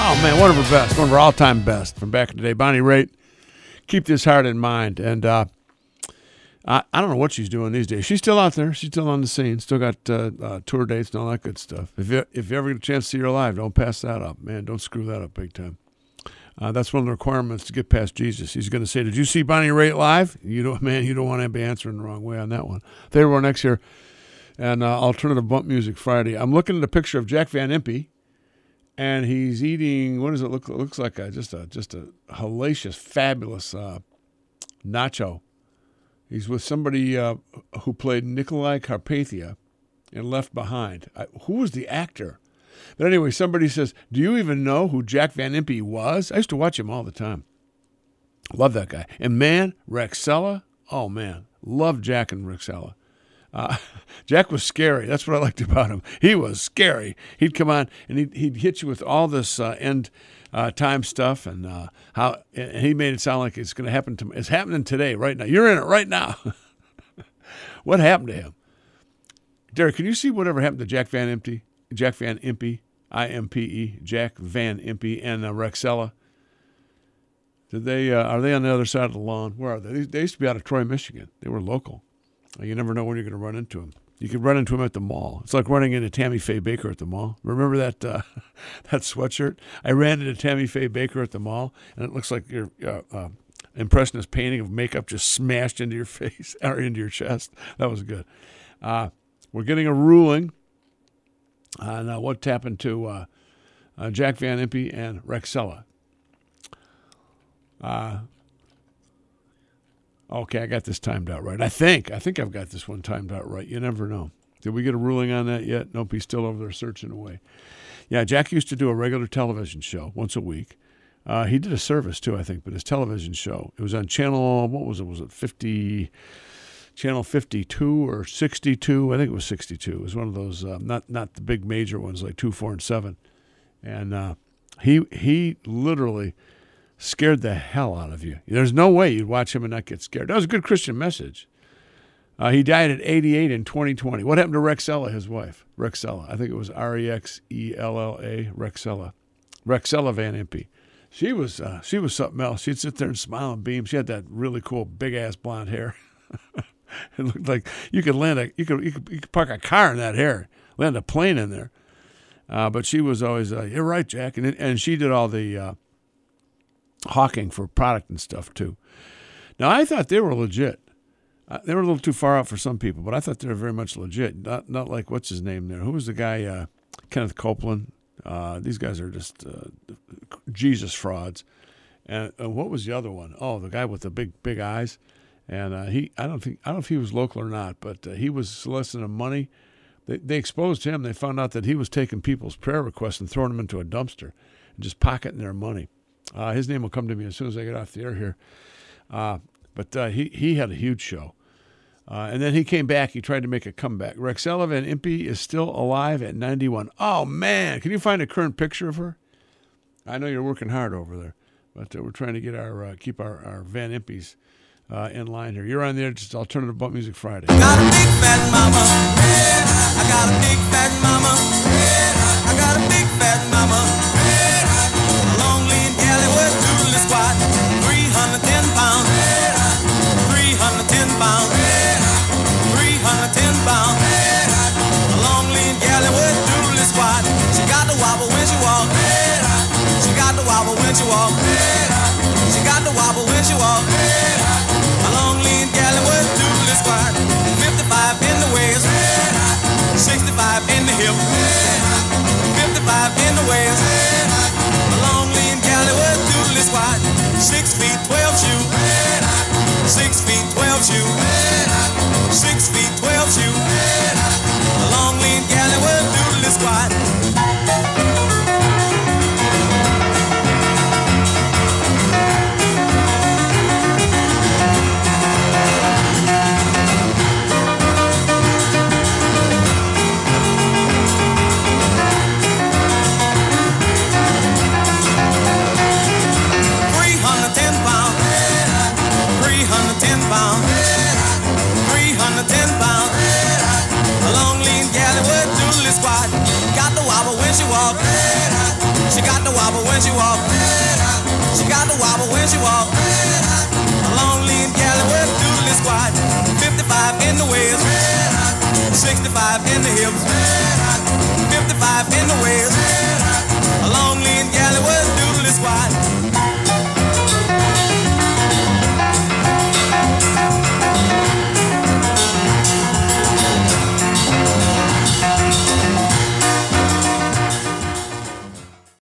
Oh, man, one of her best, one of her all-time best from back in the day. Bonnie Raitt, Keep This Heart in Mind. And I don't know what she's doing these days. She's still out there. She's still on the scene. Still got tour dates and all that good stuff. If you ever get a chance to see her live, don't pass that up. Man, don't screw that up big time. That's one of the requirements to get past Jesus. He's going to say, did you see Bonnie Raitt live? You don't want to be answering the wrong way on that one. They were next year. And Alternative Bump Music Friday. I'm looking at a picture of Jack Van Impe. And he's eating, what does it look? It looks like just a hellacious, fabulous nacho. He's with somebody who played Nikolai Carpathia in Left Behind. Who was the actor? But anyway, somebody says, do you even know who Jack Van Impe was? I used to watch him all the time. Love that guy. And man, Rexella, oh man, love Jack and Rexella. Jack was scary. That's what I liked about him. He was scary. He'd come on and he'd hit you with all this end time stuff and and he made it sound like it's going to happen to. It's happening today, right now. You're in it right now. What happened to him, Derek? Can you see whatever happened to Jack Van Impe, I-M-P-E, Jack Van Impe, and Rexella? Did they? Are they on the other side of the lawn? Where are they? They used to be out of Troy, Michigan. They were local. You never know when you're going to run into him. You could run into him at the mall. It's like running into Tammy Faye Baker at the mall. Remember that that sweatshirt? I ran into Tammy Faye Baker at the mall, and it looks like your impressionist painting of makeup just smashed into your face or into your chest. That was good. We're getting a ruling on what happened to Jack Van Impe and Rexella. Okay, I got this timed out right. I think I've got this one timed out right. You never know. Did we get a ruling on that yet? Nope, he's still over there searching away. Yeah, Jack used to do a regular television show once a week. He did a service too, I think, but his television show, it was on channel, what was it? Was it channel 52 or 62? I think it was 62. It was one of those, not the big major ones like 2, 4, and 7. And he literally scared the hell out of you. There's no way you'd watch him and not get scared. That was a good Christian message. He died at 88 in 2020. What happened to Rexella, his wife? Rexella. I think it was Rexella. Rexella. Rexella Van Impe. She was something else. She'd sit there and smile and beam. She had that really cool big-ass blonde hair. It looked like you could park a car in that hair, land a plane in there. But she was always, you're right, Jack. And she did all the hawking for product and stuff too. Now I thought they were legit. They were a little too far out for some people, but I thought they were very much legit. Not like what's his name there? Who was the guy? Kenneth Copeland. These guys are just Jesus frauds. And what was the other one? Oh, the guy with the big eyes. And I don't know if he was local or not, but he was soliciting money. They exposed him. They found out that he was taking people's prayer requests and throwing them into a dumpster and just pocketing their money. His name will come to me as soon as I get off the air here. But he had a huge show. And then he came back. He tried to make a comeback. Rexella Van Impe is still alive at 91. Oh, man. Can you find a current picture of her? I know you're working hard over there. But we're trying to get keep our Van Impes in line here. You're on the air. Just Alternative Bump Music Friday. Got a big fat mama. I got a big fat mama. I got a big fat mama. Squat, 310 pounds, 310 pounds, 310 pounds. A long lean galley with doodly squat. She got the wobble when she walk. She got the wobble when she walk. She got the wobble when she walk. A long lean galley with doodly squat. 55 in the waist, 65 in the hip, 55 in the waist. A long lean galley with doodly squat. 6 feet 12 shoe, 6 feet 12 shoe, 6 feet 12 shoe. A long lean galley with doodly squat. She She got the wobble when she walk. She got the wobble when she walk. A long lean gal with doodly squat. 55 in the waist, 65 in the hips, 55 in the waist.